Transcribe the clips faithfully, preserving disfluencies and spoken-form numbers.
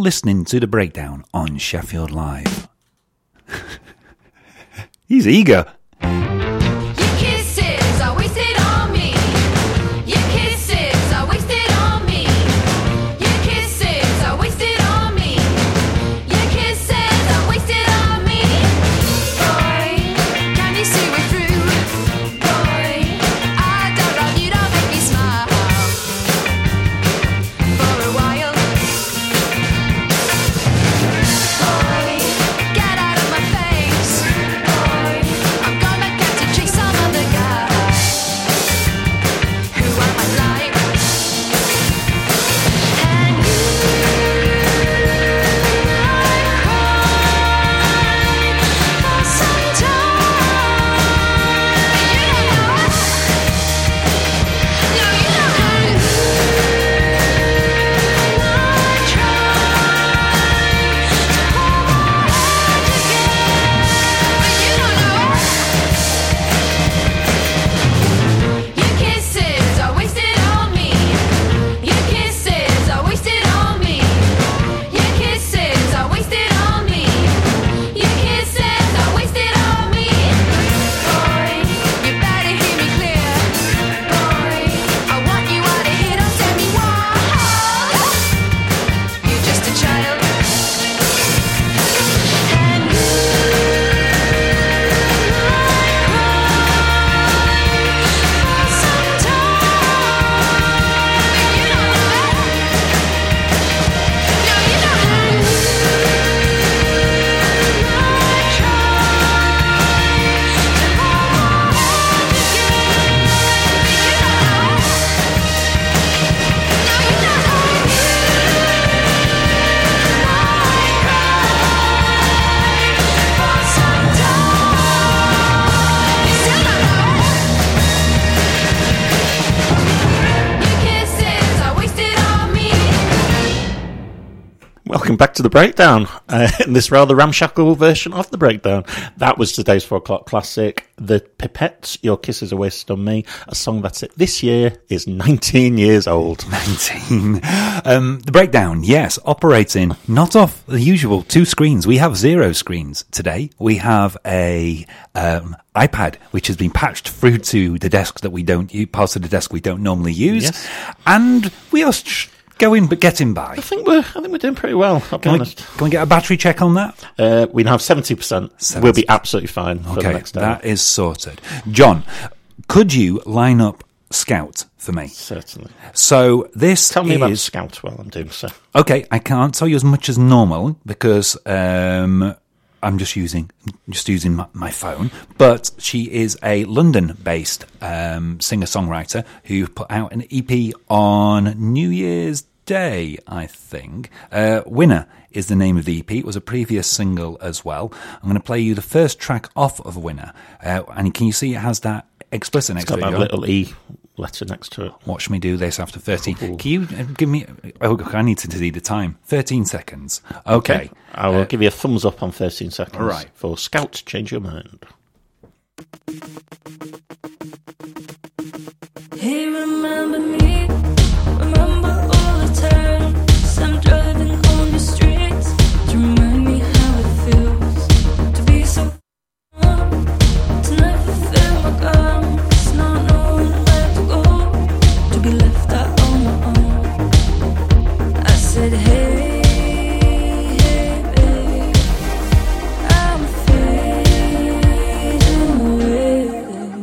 listening to The Breakdown on Sheffield Live. He's eager. Welcome back to The Breakdown, uh, in this rather ramshackle version of The Breakdown. That was today's four o'clock classic, The Pipettes, Your Kisses Are Wasted on Me, a song that's it this year is nineteen years old. nineteen. Um, the Breakdown, yes, operating not off the usual two screens. We have zero screens today. We have a um, iPad, which has been patched through to the desk that we don't use, parts of the desk we don't normally use. Yes. And we are sh- going, but getting by. I think we're, I think we're doing pretty well, I'll be Can we, honest. can we get a battery check on that? Uh, we now have seventy percent. seventy We'll be absolutely fine for okay, the next day. That is sorted. John, could you line up Scout for me? Certainly. So this Tell me is... about Scout while I'm doing so. Okay, I can't tell you as much as normal because um, I'm just using just using my, my phone. But she is a London-based um, singer-songwriter who put out an E P on New Year's Day, I think. Uh, Winner is the name of the E P. It was a previous single as well. I'm going to play you the first track off of Winner. Uh, and can you see it has that explicit next It's got to it? that little E letter next to it. Watch me do this after thirteen. Ooh. Can you uh, give me... Oh, I need to see the time. thirteen seconds. Okay. Okay. I will Uh, give you a thumbs up on thirteen seconds. all right. For Scout, Change Your Mind. Hey, remember me? Remember all the times I'm driving on the streets to remind me how it feels to be so up, to never feel my guns, not knowing where to go, to be left out on my own. I said, hey, hey, babe, I'm fading away.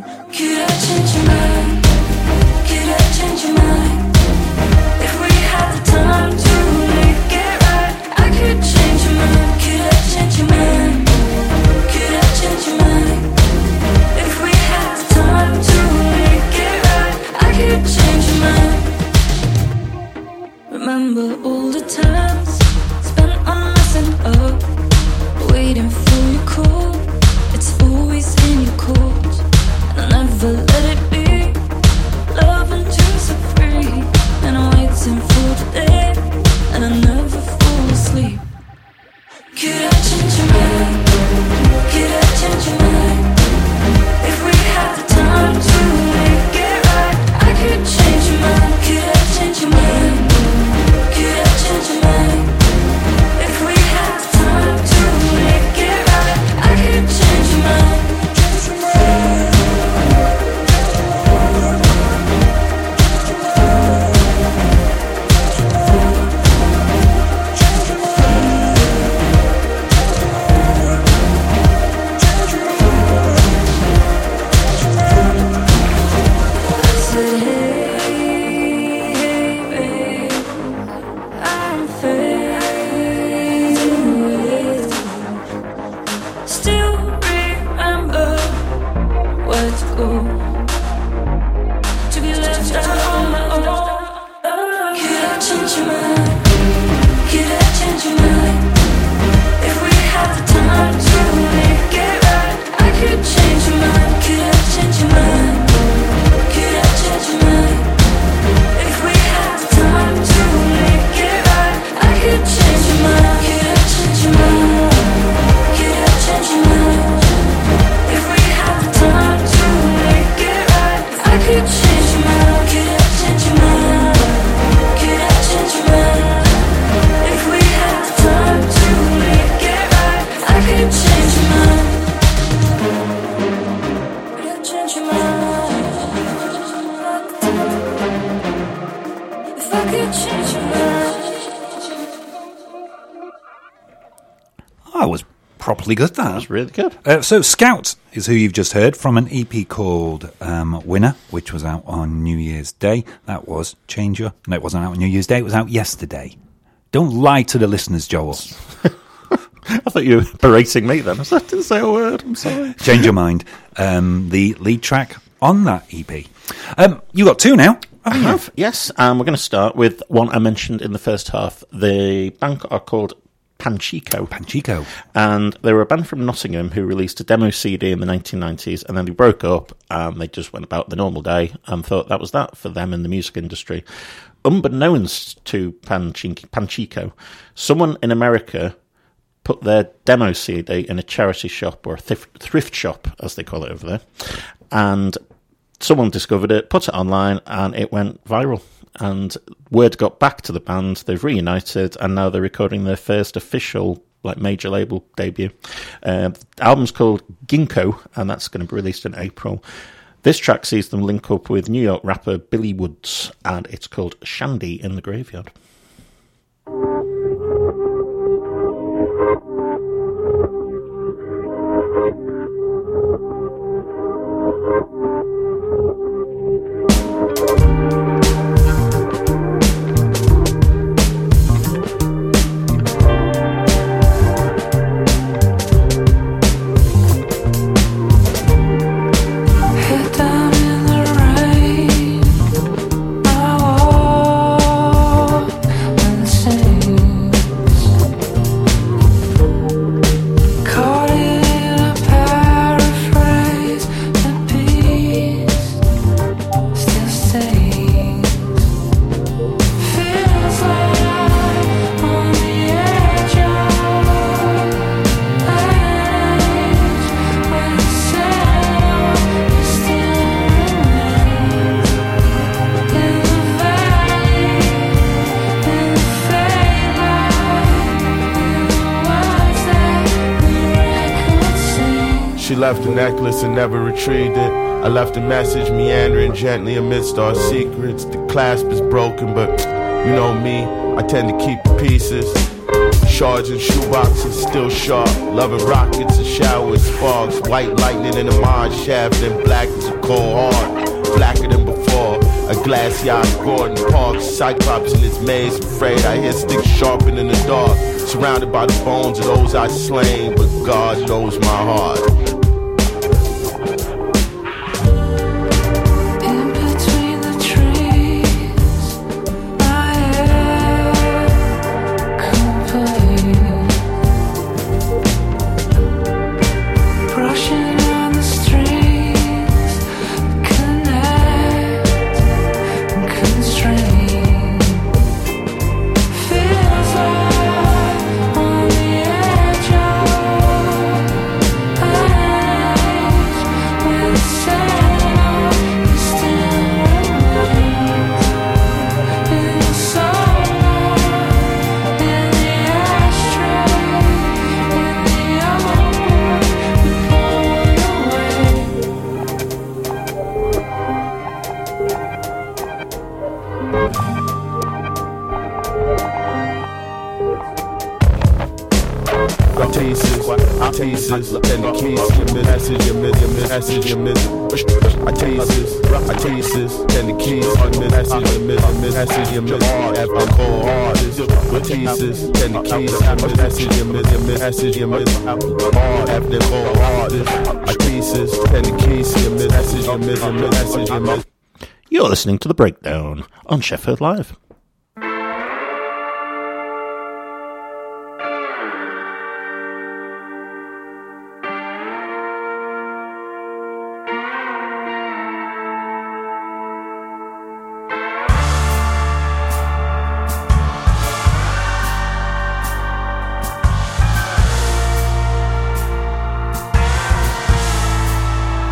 that was properly good, that. That's really good. Uh, so Scout is who you've just heard from an E P called um, Winner, which was out on New Year's Day. That was Change Your... No, it wasn't out on New Year's Day. It was out yesterday. Don't lie to the listeners, Joel. I thought you were berating me then. I was like, I didn't say a word. I'm sorry. Change Your Mind. Um, the lead track on that E P. Um, you got two now. I have, yes. Um, we're going to start with one I mentioned in the first half. The band are called Panchico. Panchico. And they were a band from Nottingham who released a demo C D in the nineteen nineties, and then they broke up and they just went about the normal day and thought that was that for them in the music industry. Unbeknownst to Panchi- Panchico, someone in America put their demo C D in a charity shop, or a thrift, thrift shop, as they call it over there, and someone discovered it, put it online, and it went viral. And word got back to the band. They've reunited, and now they're recording their first official, like, major label debut. Uh, the album's called Ginkgo, and that's going to be released in April. This track sees them link up with New York rapper Billy Woods, and it's called Shandy in the Graveyard. She left the necklace and never retrieved it. I left a message meandering gently amidst our secrets. The clasp is broken, but you know me, I tend to keep the pieces. Shards and shoeboxes still sharp. Loving rockets and showers, sparks. White lightning in a mine shaft, and black as a cold heart. Blacker than before. A glass yacht, Gordon Park. Cyclops in his maze, afraid I hear sticks sharpened in the dark. Surrounded by the bones of those I slain, but God knows my heart. Pieces, and the keys, your message, your message, your message, I teases, I teases, and the keys, your message, your message, your message, after cold hardest, with teases, and the keys, your message, your message, your message, after cold hardest, I teases, and the keys, your message, your message, your message. You're listening to The Breakdown on Sheffield Live.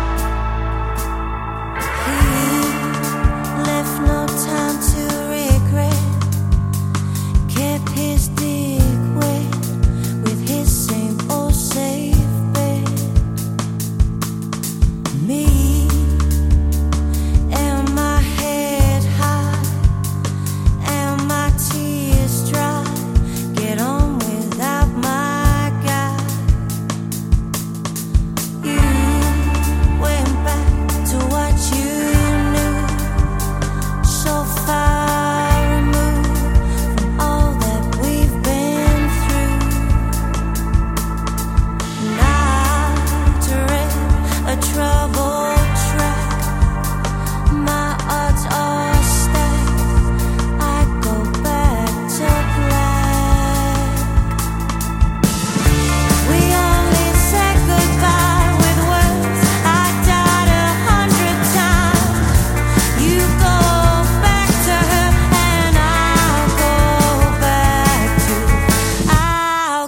Left no time to regret.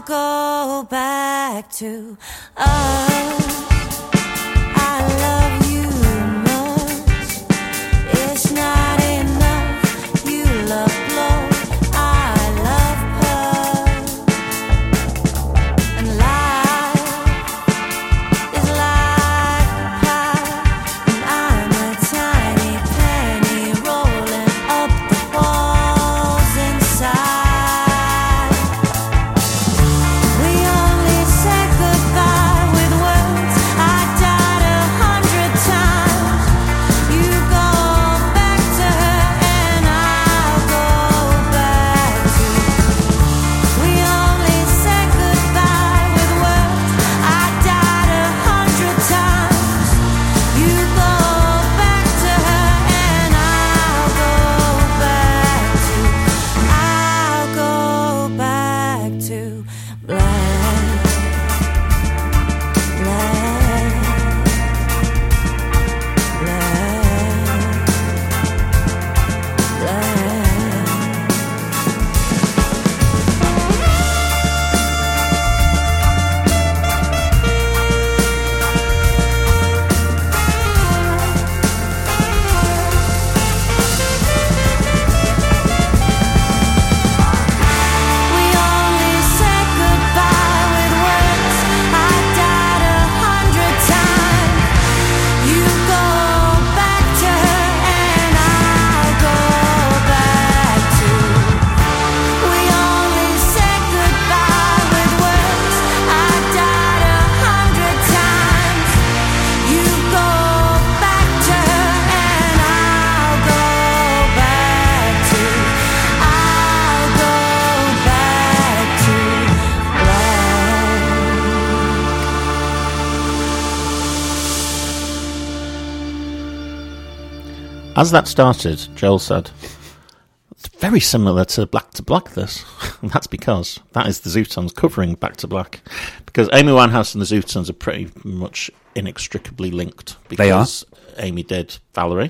go back to us. I love you much. It's not enough. You love blow. I love her. And life is like a pie, and I'm a tiny penny rolling up the walls inside. We only said goodbye with words. I died a hundred times. You go back to her and I'll go back to. We only said goodbye with words. I died a hundred times. You go back to her and I'll go back to. I'll go back to black, black, black, black. We only said goodbye with words. I died a hundred times. You go back to her and I'll go back to. We only said goodbye with words. I died a hundred times. You go back to her and I'll go back to. I'll go back to As that started, Joel said, it's very similar to Black to Black, this. And that's because that is the Zootons covering Back to Black. Because Amy Winehouse and the Zootons are pretty much inextricably linked. They are. Because Amy did Valerie.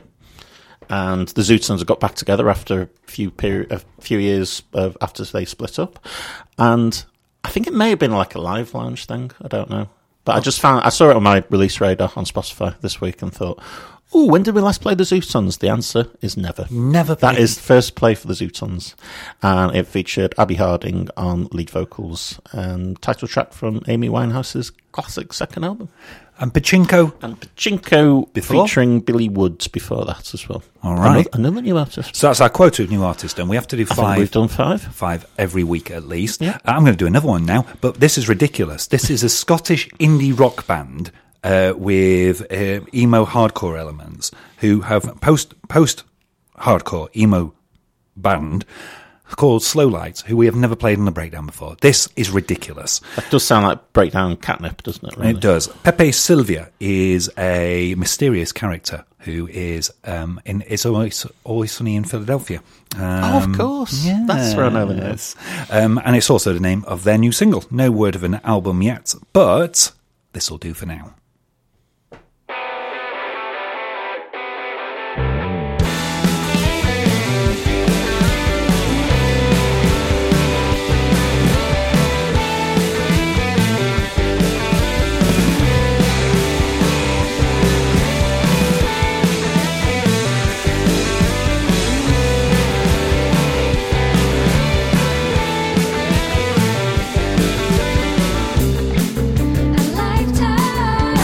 And the Zootons have got back together after a few peri- a few years of, after they split up. And I think it may have been like a live lounge thing. I don't know. But I just found, I saw it on my release radar on Spotify this week and thought, oh, when did we last play the Zootons? The answer is never. Never That played. is the first play for the Zootons. And it featured Abby Harding on lead vocals and title track from Amy Winehouse's classic second album. And Pachinko. And Pachinko Before? featuring Billy Woods before that as well. All right. Another, another new artist. So that's our quota of new artists done. We have to do I think five. we've done five. Five every week at least. Yeah. I'm going to do another one now, but this is ridiculous. This is a Scottish indie rock band uh, with uh, emo hardcore elements who have post post hardcore emo band called Slow Lights, who we have never played on the breakdown before. This is ridiculous. That does sound like breakdown catnip, doesn't it? Really? It does. Pepe Silvia is a mysterious character who is um, in It's Always, Always Sunny in Philadelphia. Um, Oh, of course. That's where I know the name. yes. Um, and it's also the name of their new single. No word of an album yet, but this will do for now. A lifetime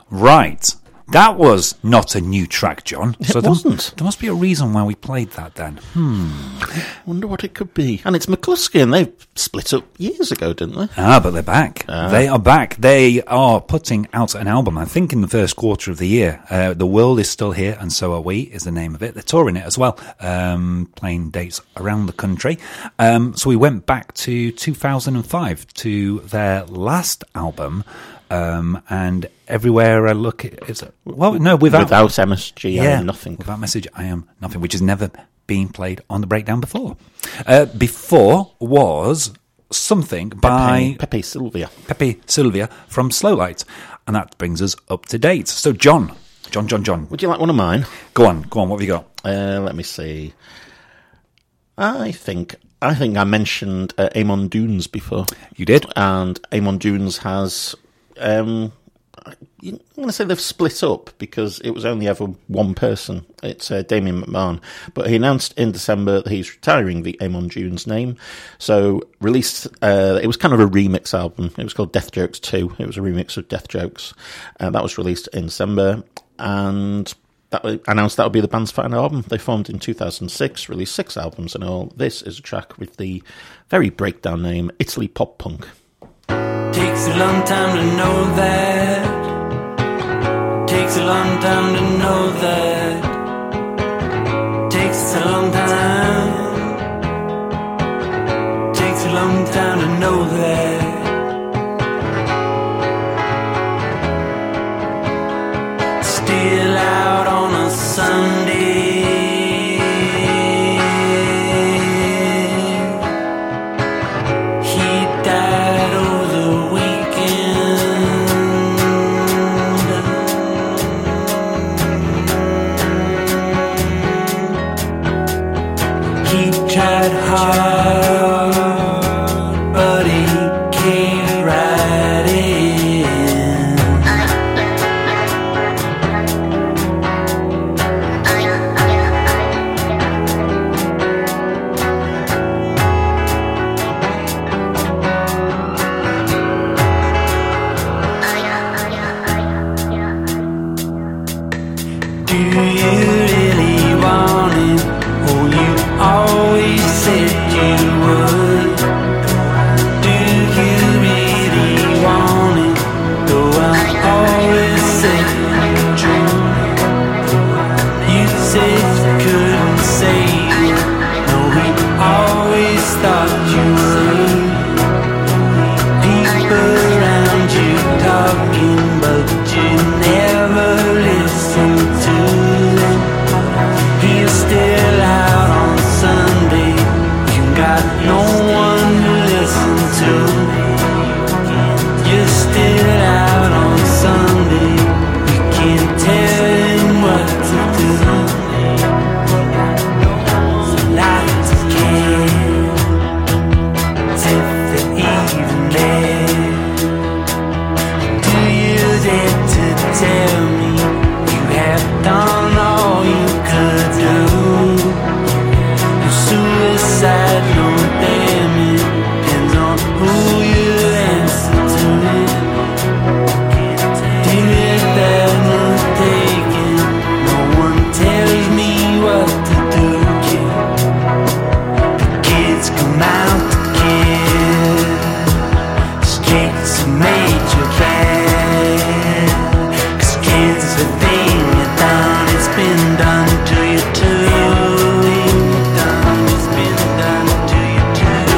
Right. That was not a new track, John. It So there, wasn't. there must be a reason why we played that then. Wonder what it could be. And it's McCluskey, and they split up years ago, didn't they? Ah, but they're back. They are back. They are putting out an album, I think, in the first quarter of the year. Uh, The World Is Still Here, and So Are We is the name of it. They're touring it as well, um, playing dates around the country. Um, so we went back to two thousand five to their last album, um, and everywhere I look, it's well, no, without Without M S G, I yeah, am nothing. Without Message, I Am Nothing, which has never been played on the breakdown before. Uh, before was something by Pepe, Pepe Sylvia. Pepe Sylvia from Slowlight, and that brings us up to date. So, John, John, John, John, Would you like one of mine? go on, go on. What have you got? Uh, let me see. I think I think I mentioned uh, Amon Dunes before. You did. And Amon Dunes has, um, I'm going to say they've split up because it was only ever one person. It's uh, Damien McMahon. But he announced in December that he's retiring the Amon Dunes name. So released, uh, it was kind of a remix album. It was called Death Jokes two. It was a remix of Death Jokes. Uh, that was released in December. And that was announced that would be the band's final album. They formed in two thousand six, released six albums in all. This is a track with the very breakdown name, Italy Pop Punk. Takes a long time to know that. Takes a long time to know that. Takes a long time. Takes a long time to know that. Still out on a Sunday. He died over the weekend. He tried hard, but he came right in. Do you really want it? Oh, you always said you would. Do you really want it? Though I always said you would. You said you couldn't save it. No, we always thought you would. People around you talking, but you never listen to them. You're still out on Sunday. You got no one to listen to. You're still out on Sunday. You can't tell him what to do. Light a candle, tip the evening. Do you dare to tell me you have done all you could do? No suicide, no damage, depends on who you answer to. Dear, there's no taking, no one tells me what to do, kid. The kids come out to kid, straight to major band. 'Cause kids, the thing you done, it's been done to you too. Done, it's been done to you too.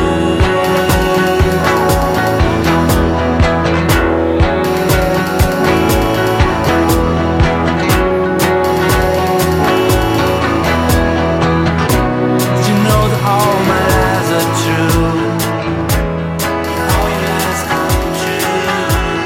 You know that all my lies are true. All your lies come true.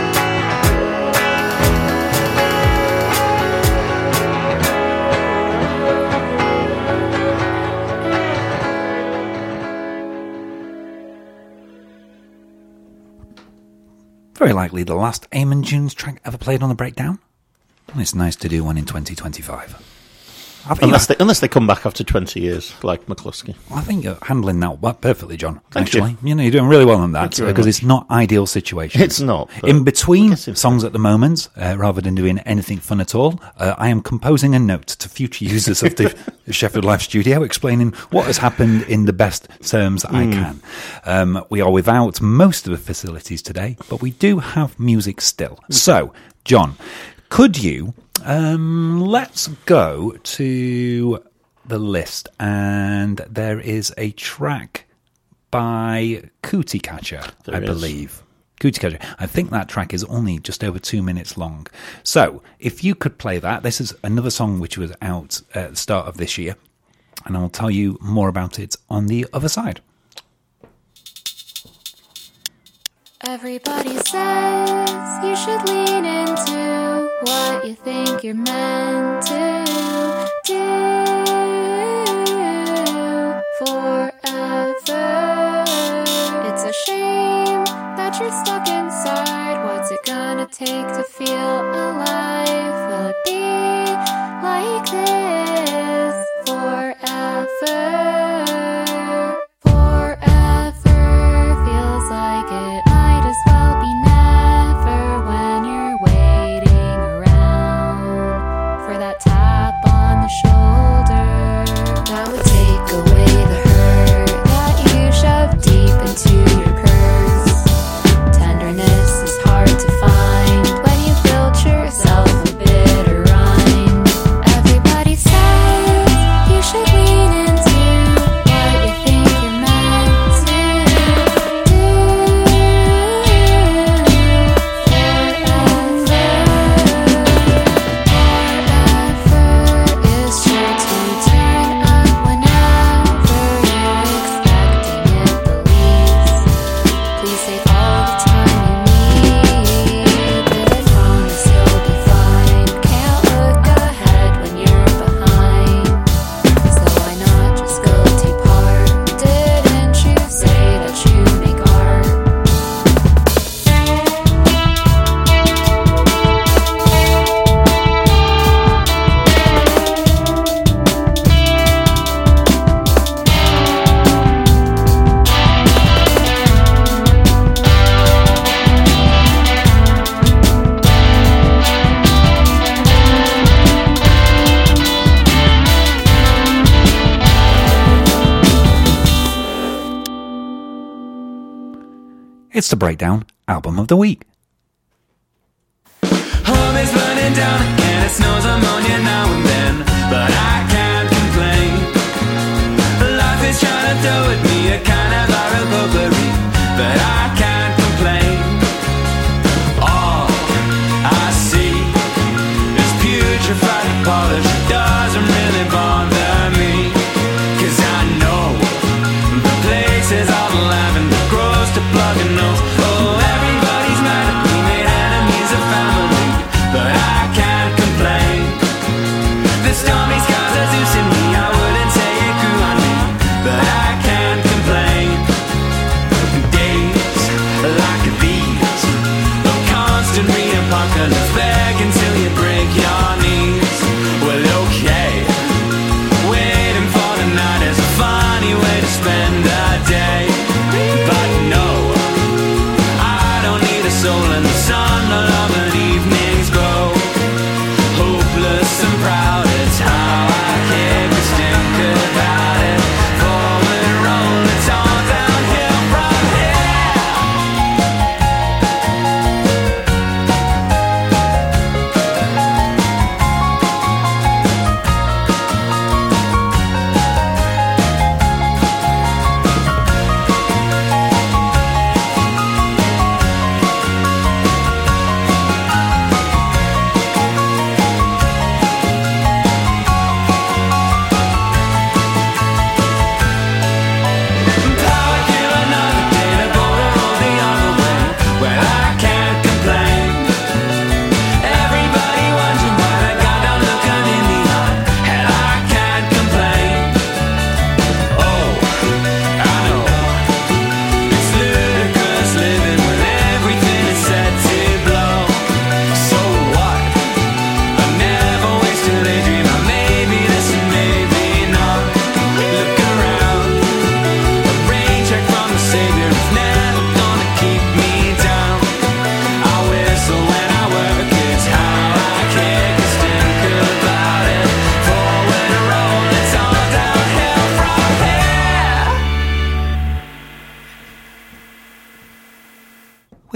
Very likely the last Amon Dunes track ever played on the breakdown. And it's nice to do one in twenty twenty-five. I think, Unless I, they, unless they come back after twenty years, like McCluskey. I think you're handling that well- perfectly, John. Thank actually, you. know, you're doing really well on that Thank you very because much. it's not ideal situation. It's not. but In between I guess it's- songs at the moment, uh, rather than doing anything fun at all, uh, I am composing a note to future users of the Sheffield Live studio explaining what has happened in the best terms I Hmm. can. Um, we are without most of the facilities today, but we do have music still. So, John, could you um, let's go to the list, and there is a track by Cootie Catcher, There I is. believe. Cootie Catcher. I think that track is only just over two minutes long. So, if you could play that, this is another song which was out at the start of this year, and I'll tell you more about it on the other side. Everybody says you should lean into what you think you're meant to do forever. It's a shame that you're stuck inside. What's it gonna take to feel alive? Will it be like this forever? Forever feels like it might as well be never when you're waiting around for that tap on the shoulder that would take away the hurt that you shove deep into your purse. Tenderness is hard to find when you filter yourself a bitter rind. Everybody says you should lean into what you think you're meant to do forever. Forever is sure to turn up whenever you're expecting it the least. Please take all the time you need, but I promise you'll be fine. Can't look ahead when you're behind, so why not just go take part? Didn't you say that you make art? It's the Breakdown Album of the Week. Home is burning down and it snows ammonia now and then, but I can't complain. Life is trying to throw at me a kind of viral potpourri, but I can't complain. All I see is putrefied polish. It doesn't really bother me, 'cause I know the places all the lavender grows to plug a nose. Oh, everybody's mad at me, made enemies of family, but I can't complain. The stormy skies are Zeus in me, I wouldn't say it grew on me, but I can't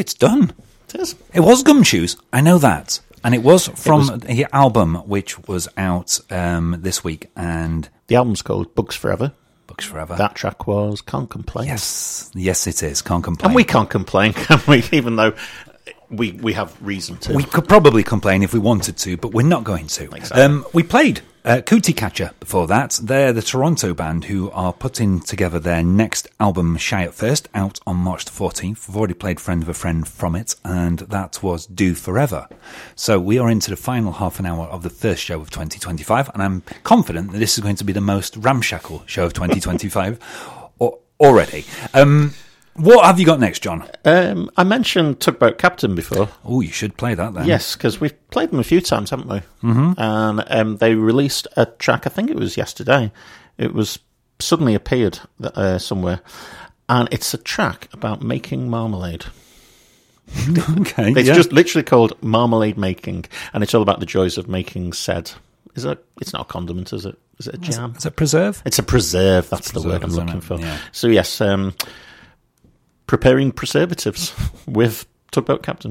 it's done. It is. It was Gumshoes. I know that. And it was from was- the album, which was out um, this week, and The album's called Bugs Forever. Books Forever. That track was Can't Complain. Yes. Yes, it is. Can't complain. And we can't complain, can we? Even though we we have reason to. We could probably complain if we wanted to, but we're not going to. Exactly. Um, we played uh, Cootie Catcher before that. They're the Toronto band who are putting together their next album, Shy at First, out on March the fourteenth. We've already played Friend of a Friend from it, and that was Do Forever. So we are into the final half an hour of the first show of twenty twenty-five, and I'm confident that this is going to be the most ramshackle show of twenty twenty-five or, already. Um, what have you got next, John? Um, I mentioned Tugboat Captain before. Oh, you should play that then. Yes, because we've played them a few times, haven't we? Mm-hmm. And um, they released a track, I think it was yesterday. It was suddenly appeared uh, somewhere. And it's a track about making marmalade. Okay. It's yeah. just literally called Marmalade Making, and it's all about the joys of making said. Is it? It's not a condiment, is it? Is it a jam? Is it preserve? It's a preserve. That's the preserve, word I'm isn't looking it? for. Yeah. So yes, um, preparing preservatives with Tugboat Captain.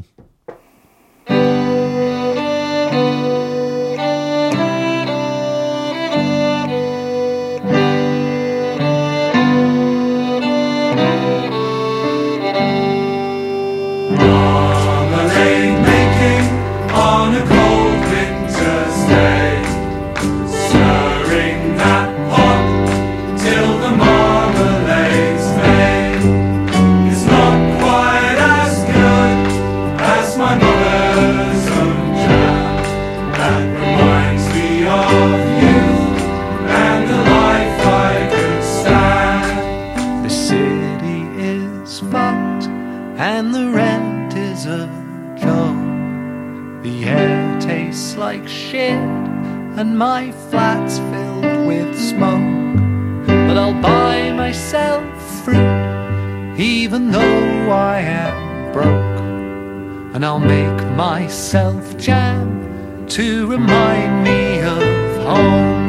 Marmalade making on a cold winter's day, stirring that pot till the marmalade's made. It's not quite as good as my mother's own jam. That reminds me of you and the life I could stand. The city is fucked and the rent is a joke. The air tastes like shit and my flat's filled with smoke. But I'll buy myself fruit even though I am broke. And I'll make myself jam to remind me of home.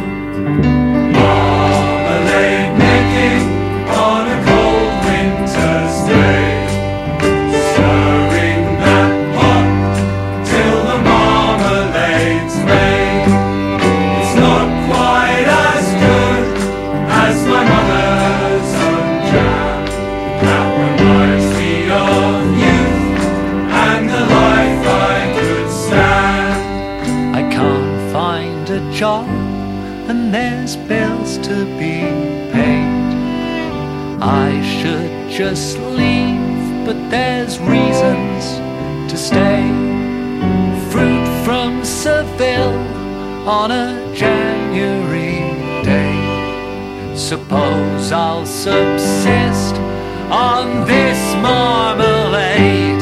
Marmalade making on a cold winter's day, stirring that pot till the marmalade's made. It's not quite as good as my mother's own jam. That reminds me of you and the life I could stand. I can't find a job and there's bills to be paid. I should just leave, but there's reasons to stay. Fruit from Seville on a January day. Suppose I'll subsist on this marmalade.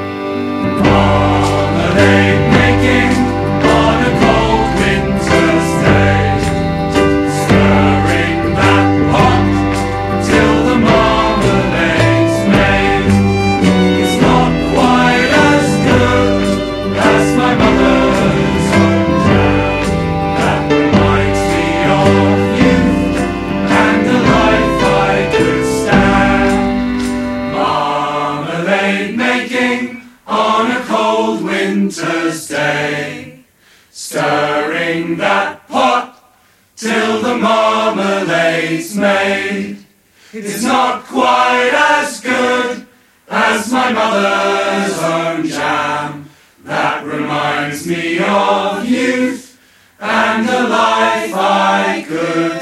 Marmalade making on a cold winter's day, stirring that pot till the marmalade's made. It's not quite as good as my mother's own jam. That reminds me of you and the life I could stand. Marmalade making on a cold winter's day, stirring that pot till the marmalade's made. It's not quite as good as my mother's own jam. That reminds me of youth and the life I could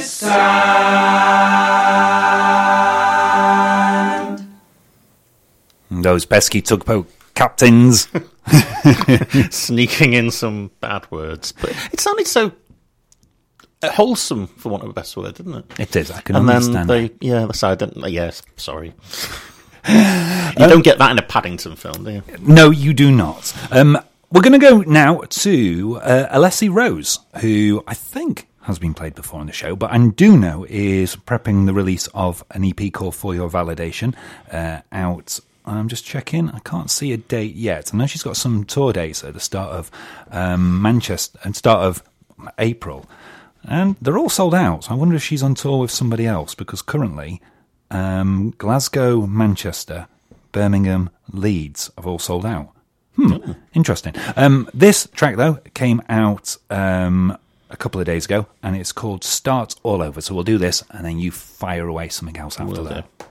stand. Those pesky tugboat captains. Sneaking in some bad words. But it sounded so wholesome, for want of a best word, didn't it? It is. I can And then understand. they, yeah, the side didn't. Yes, sorry. You don't get that in a Paddington film, do you? No, you do not. Um, we're going to go now to uh, Alessi Rose, who I think has been played before on the show, but I do know is prepping the release of an E P called For Your Validation uh, out. I'm just checking. I can't see a date yet. I know she's got some tour dates at the start of um, Manchester and start of April, and they're all sold out. So I wonder if she's on tour with somebody else, because currently um, Glasgow, Manchester, Birmingham, Leeds have all sold out. Hmm, interesting. Um, this track, though, came out um, a couple of days ago, and it's called Start All Over. So we'll do this, and then you fire away something else after Will that. do.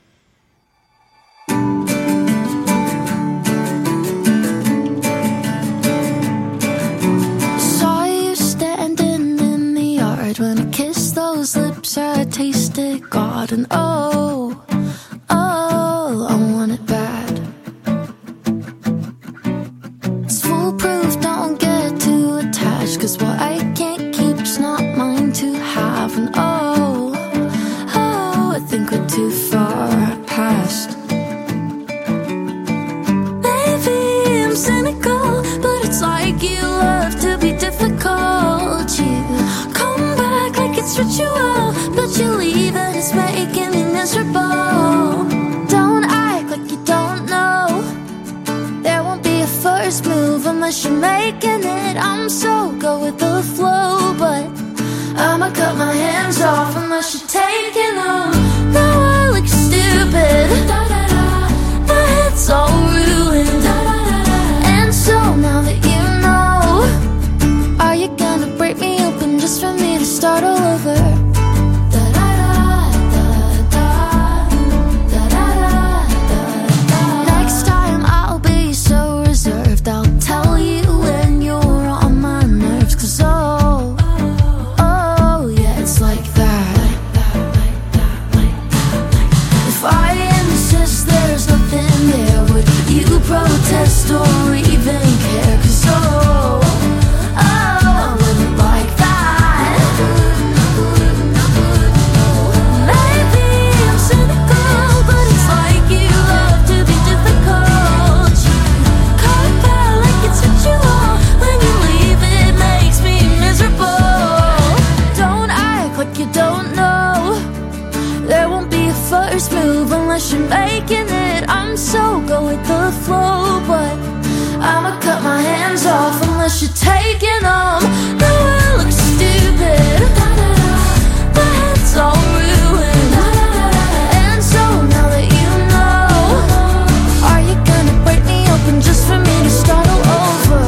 Saw you standing in the yard when I kissed those lips. I tasted God, and oh, oh, I want it bad. It's foolproof, don't get too attached, 'cause what I can't keep's not mine to have. And oh, oh, I think we're too far past. Maybe I'm cynical, but it's like you love to be difficult. You come back like it's ritual, but you leave and it's making me miserable. Don't act like you don't know. There won't be a first move unless you're making it. I'm so go with the flow, but I'ma cut my hands off unless you're taking them. Now I look stupid, my head's all ruined. And so now that you know, are you gonna break me open just for me to start all over? Next time I'll be so reserved. I'll tell you when you're on my nerves. 'Cause oh, oh yeah, it's like that. If I insist there's nothing there, would you protest or even care? 'Cause oh, oh, I wouldn't like that. Maybe I'm cynical, but it's like you love to be difficult. You come back like it's ritual. When you leave it makes me miserable. Don't act like you don't know. There won't be a first move unless you're making it. I'm so go with the flow, but I'ma cut my hands off unless you're taking them. Now I look stupid, my head's all ruined. And so now that you know, are you gonna break me open just for me to start all over?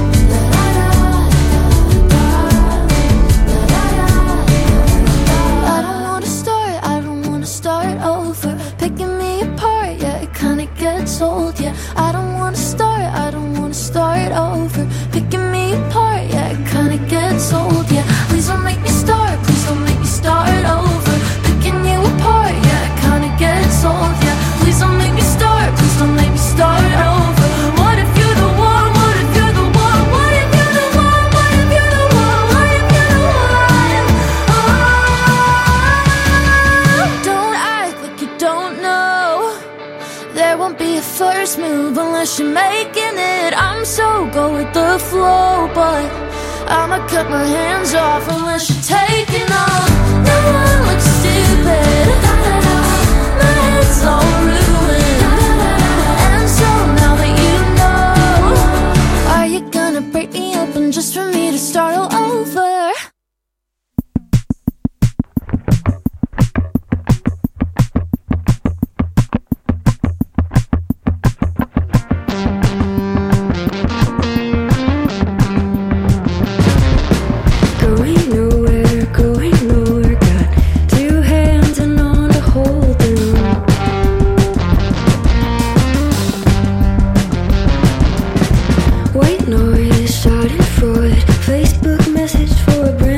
I don't wanna start, I don't wanna start over. Picking me apart, yeah, it kinda gets old, yeah. I don't wanna start, I don't wanna start over. Picking me apart, yeah, it kinda gets old, yeah. Please don't make me start, please don't make me start over. Picking you apart, yeah, it kinda gets old, yeah. Please don't make me start, please don't make me start over. What if you're the one, what if you're the one, what if you're the one, what if you're the one, what if you're the one? Oh, don't act like you don't know. There won't be a first move unless you're making it. I'm so go with the flow, but I'ma cut my hands off unless you're taking them. Now I look stupid, my head's all ruined. And so now that you know, are you gonna break me open just for me to start all over? Going nowhere, going nowhere. Got two hands and on to hold them. White noise, Schadenfreude. Facebook message for a break.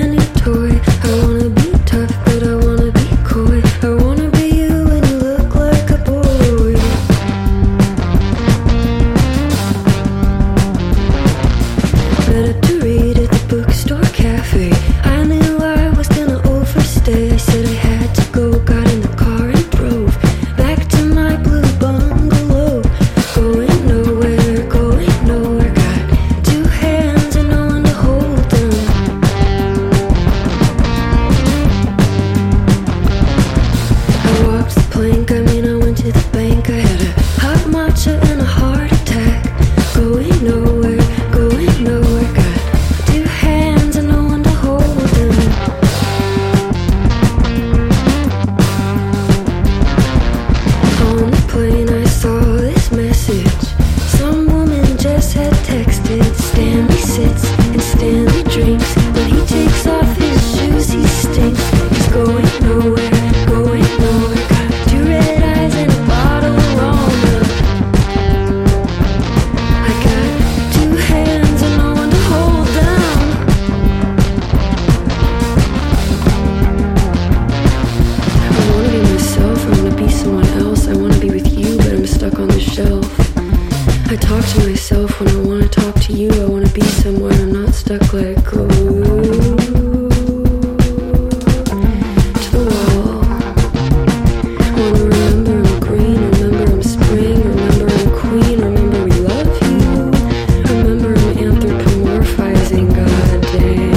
to the wall. Wanna remember I'm green, remember I'm spring, remember I'm queen, remember we love you. Remember I'm anthropomorphizing, goddamn.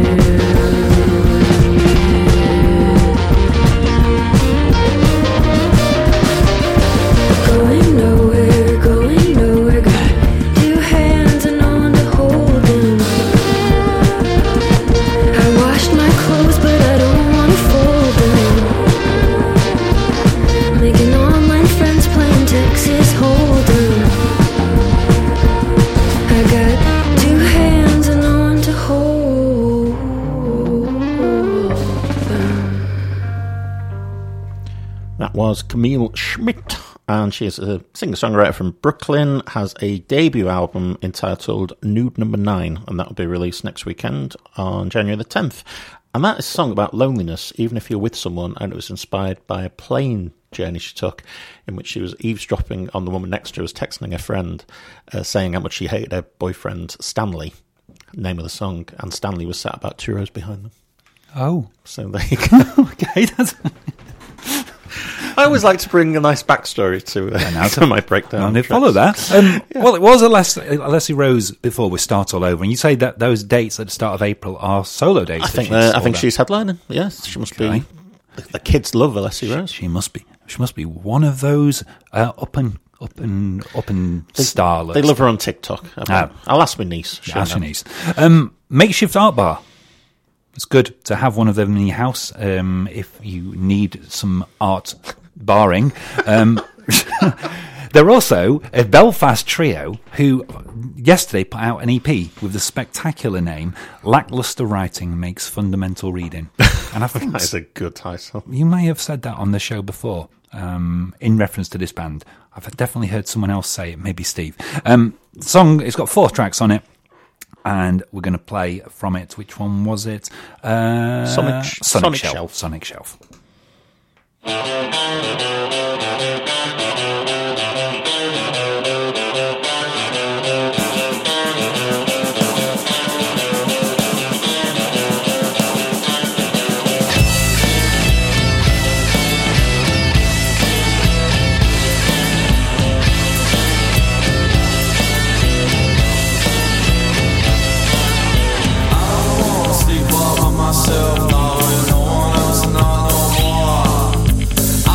Going nowhere, going nowhere. Got two hands and no one to hold them. I washed my clothes, but I don't wanna fold them. Making online friends, playing Texas Hold'em. I got two hands and no one to hold them. That was Camille Schmidt, and she is a singer-songwriter from Brooklyn, has a debut album entitled Nude Number Nine, and that will be released next weekend on January the tenth. And that is a song about loneliness, even if you're with someone, and it was inspired by a plane journey she took, in which she was eavesdropping on the woman next to her, was texting a friend, uh, saying how much she hated her boyfriend, Stanley, name of the song, and Stanley was sat about two rows behind them. Oh, So there you go. okay. That's I always like to bring a nice backstory to, uh, now to my breakdown. I did tracks. follow that. Um, Well, it was Alessi, Alessi Rose before we start all over, and you say that those dates at the start of April are solo dates. I that think she's uh, I sold think out. she's headlining. Yes, she must Okay. be. The, the kids love Alessi Rose. She must be. She must be one of those uh, up and up and up and starlets. They love her on TikTok. I Ah. think. I'll ask my niece. She'll Ask your know. niece. Um, makeshift art bar. It's good to have one of them in your house um, if you need some art barring. Um, they're also a Belfast trio who yesterday put out an E P with the spectacular name Lackluster Writing Makes Fundamental Reading. And I think That is a good title. you may have said that on the show before um, in reference to this band. I've definitely heard someone else say it, maybe Steve. Um, the song, it's got four tracks on it, and we're going to play from it. Which one was it? Uh, Sonic- Sonic, Sonic Shelf. Shelf. Sonic Shelf. Sleep all by myself now, and no one else, not no more.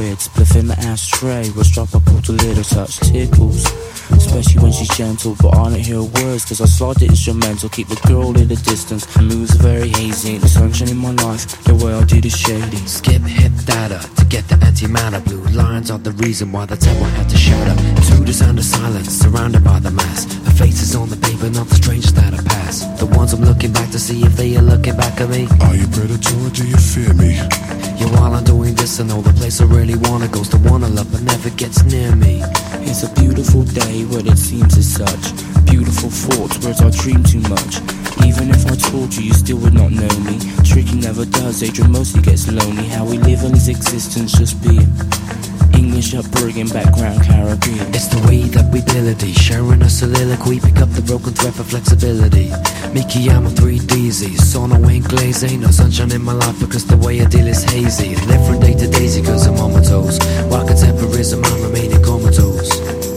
weird. Spliff in the ashtray, we'll strap up all the little touch tickles. Especially when she's gentle, but I don't hear words, cause I slide the instrumental, keep the girl in the distance. The moves are very hazy, ain't the sunshine in my life, the way I do the shady. Skip hit data to get the antimatter. Blue lines are the reason why the temple had to shatter. To the sound of silence, surrounded by the mass. The faces on the paper, not the strangers that I pass. The ones I'm looking back to see if they are looking back at me. Are you predator or do you fear me? Yeah, while I'm doing this, I know the place I really wanna go's the one I love but never gets near me. It's a beautiful day when it seems as such. Beautiful thoughts, words I dream too much. Even if I told you, you still would not know me. Tricky never does, Adrian mostly gets lonely. How we live in his existence just being English upbringing, background Caribbean. It's the way that we ability, sharing a soliloquy, pick up the broken thread for flexibility. Mickey, I'm a three D Z, sono ain't glaze, ain't no sunshine in my life because the way I deal is hazy. Live from day to daisy cause I'm on my toes, while contemporarism I'm remaining comatose.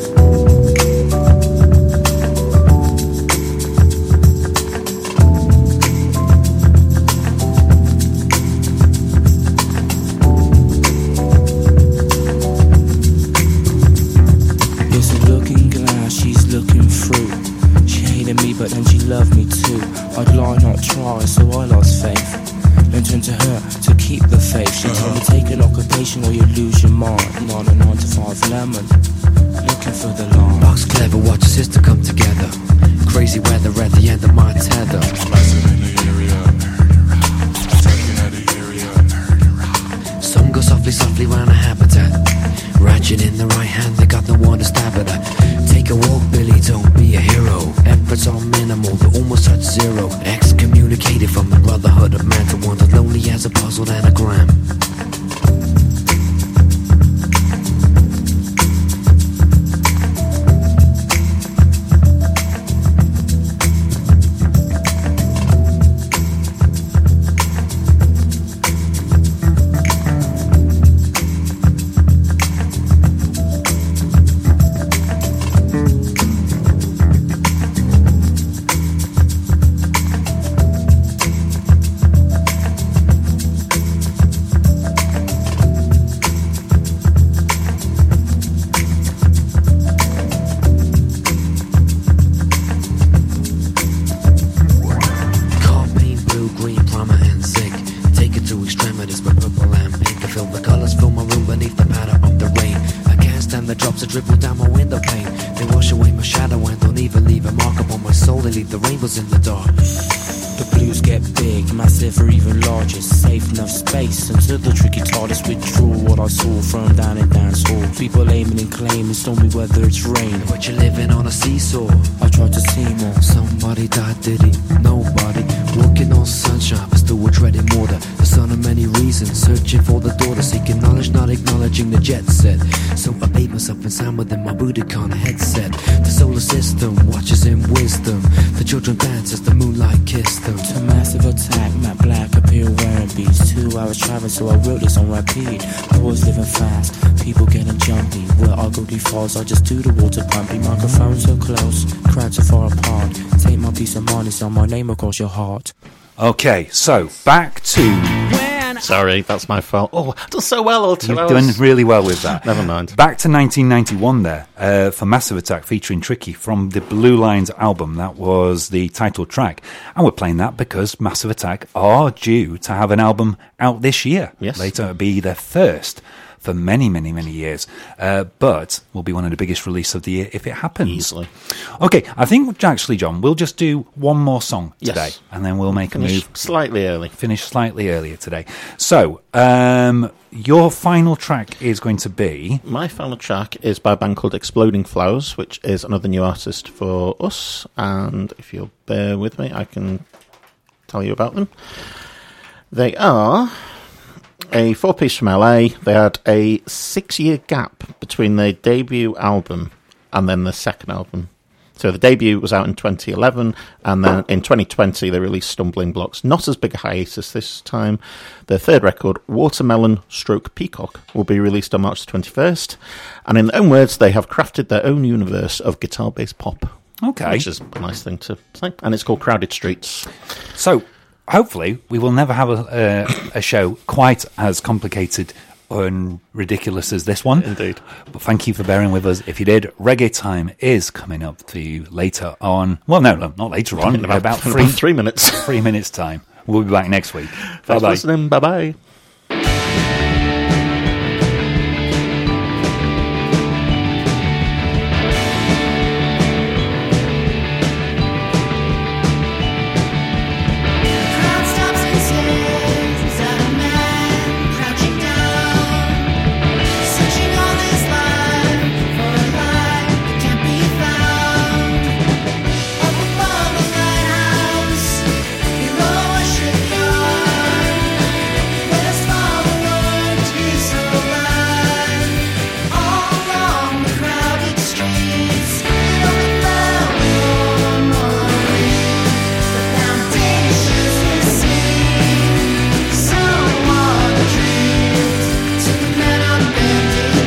But then she loved me too. I'd lie, not try, so I lost faith. Then turned to her to keep the faith. She told me take an occupation or you lose your mind. Not a nine to five lemon, looking for the line. Box clever, watch your sister come together. Crazy weather at the end of my tether. Some go softly, softly round a habitat. Ratchet in the right hand, they got no one to stab at her. Take a walk, Billy, don't be a hero. Efforts are minimal, they almost touch zero. Excommunicated from the brotherhood of man to one as lonely as a puzzled anagram. People aiming and claiming, stormy weather, it's rain. But you're living on a seesaw. I tried to see more. Somebody died, did he? Nobody. Walking on sunshine, but still we're treading water. The son of many reasons, searching for the daughter, seeking knowledge, not acknowledging the jet set. So I bathe myself in sound within my Budokan headset. The solar system watches in wisdom. The children dance as the moonlight kissed them. To massive attack, Matt Black appear wearing beats. Two hours traveling, so I wrote this on repeat. Boys living fast, people getting jumpy. Where I go defaults, I just do the water pumping. Microphone so close, crowds so far apart. Take my peace of mind, it's on my name across your heart. Okay, so back to... Sorry, that's my fault. Oh, I've done so well all two You've hours. done really well with that. Never mind. Back to nineteen ninety-one there, uh, for Massive Attack featuring Tricky from the Blue Lines album. That was the title track. And we're playing that because Massive Attack are due to have an album out this year. Yes. Later, it'll be their first for many, many, many years. Uh, but will be one of the biggest releases of the year if it happens. Easily. Okay, I think actually, John, we'll just do one more song today, Yes. and then we'll make Finish a move. slightly early. Finish slightly earlier today. So, um, your final track is going to be... My final track is by a band called Exploding Flowers, which is another new artist for us. And if you'll bear with me, I can tell you about them. They are a four-piece from L A. They had a six-year gap between their debut album and then the second album. So the debut was out in twenty eleven, and then in twenty twenty they released Stumbling Blocks. Not as big a hiatus this time. Their third record, Watermelon Stroke Peacock, will be released on March the twenty-first. And in their own words, they have crafted their own universe of guitar-based pop. Okay. Which is a nice thing to say. And it's called Crowded Streets. So, hopefully, we will never have a, uh, a show quite as complicated and ridiculous as this one. Indeed. But thank you for bearing with us. If you did, Reggae Time is coming up to you later on. Well, no, no not later on. In about, about in three, about three minutes. Three minutes time. We'll be back next week. Thanks Bye for bye. listening. Bye bye. Crowd stops and stares at a man crouching down, searching all his life for a light that can't be found. Up above a lighthouse, below a shipyard, where his father worked his whole life. All along the crowded streets, he only found one more ring. The foundations missing, someone dreamed to the man on bended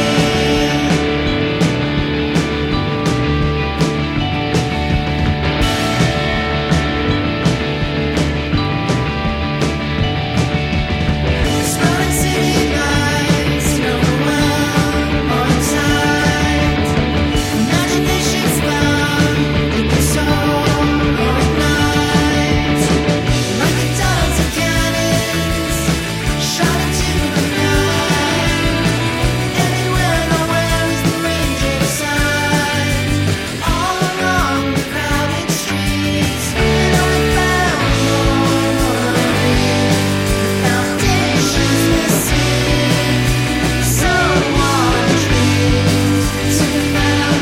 knee. Smiling city lights, no one more inside. Imagination's bound in the soul or ignite. Like a dozen of cannons shot into the night. Anywhere, nowhere is the ranger sign. All along the crowded streets, it only found one more ring. The foundation's missing. Someone dreamed to the man on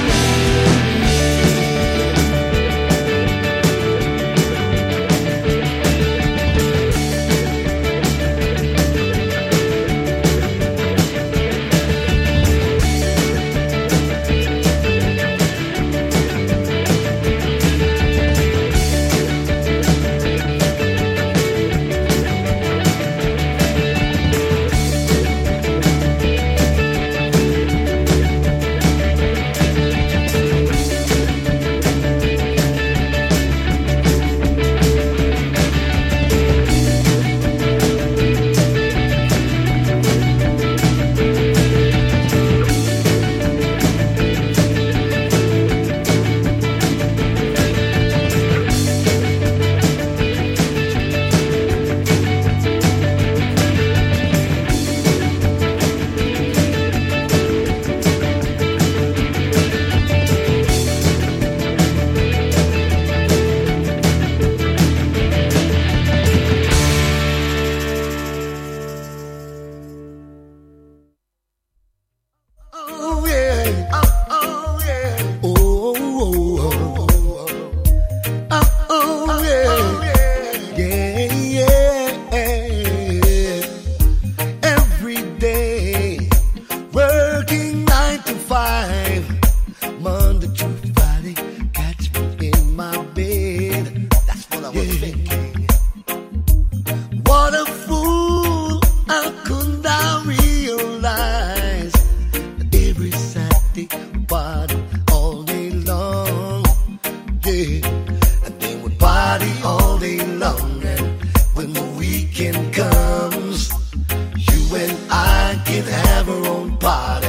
Oh yeah, oh, oh yeah, oh, oh, oh, oh, oh yeah, yeah, yeah. Every day, working nine to five, Monday to Friday, catch me in my bed. That's what I was thinking. What a fool! How couldn't I realize? Every Saturday party all day long, yeah. And then we party all day long. And when the weekend comes, you and I can have our own party.